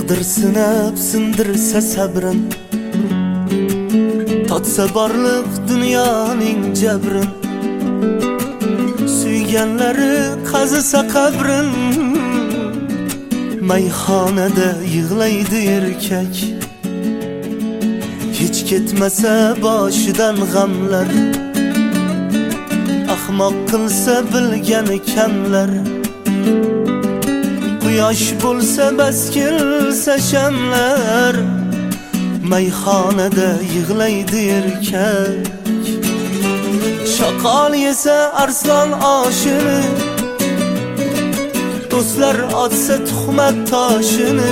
Taqdir sinab sindirsa sabrin, tatsa barliq dunyoning jabrin, suyganlari qazisa qabrin, mayxonada yig'laydi erkak. Hech ketmasa boshidan g'amlar, ahmoq qilsa bilgani kamlar. Quyosh bo'lsa bas kelsa shamlar, mayxonada yig'laydi erkak. Shoqol yesa arslon oshini, do'stlar otsa tuhmat toshini,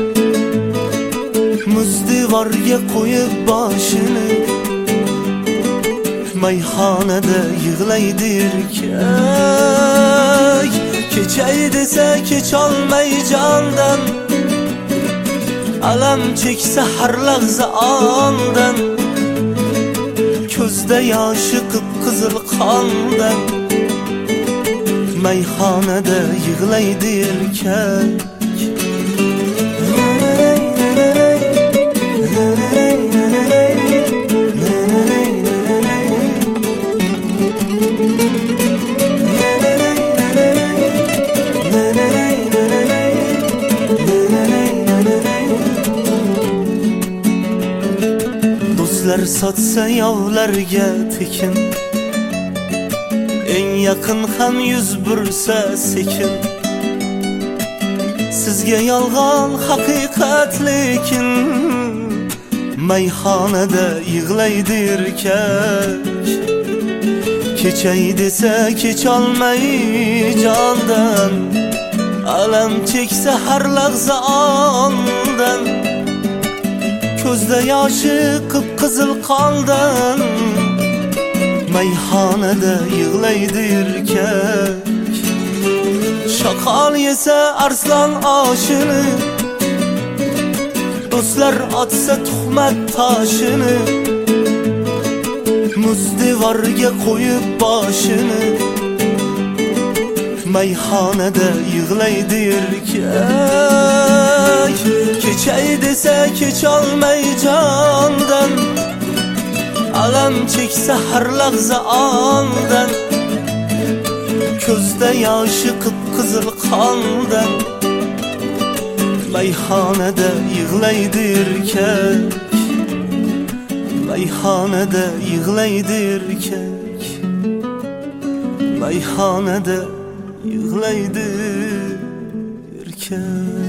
muz devorga qo'yib boshini, mayxonada yig'laydi erkak. Kechay desa kecholmay jondan, alam cheksa har lahza ondan, ko'zda yoshi qip-qizil qondan, mayxonada yig'laydi erkak. Do'stlar sotsa yovlarga tekin, eng yaqin ham yuz bursa sekin. Sizga yolg'on haqiqat lekin, mayxonada yig'laydi erkak. Kechay desa kecholmay jondan, alam cheksa har lahza ondan, ko'zda yoshi qip-qizil qondan, mayxonada yig'laydi erkak. Shoqol yesa arslon oshini, do'stlar otsa tuhmat toshini, muz devorga qo'yib boshini, mayxonada yig'laydi erkak. Kechay desa kecholmay jondan, alam cheksa har lahza ondan, ko'zda yoshi qip-qizil qondan, mayxonada yig'laydi erkak. Mayxonada yig'laydi erkak, mayxonada yig'laydi erkak.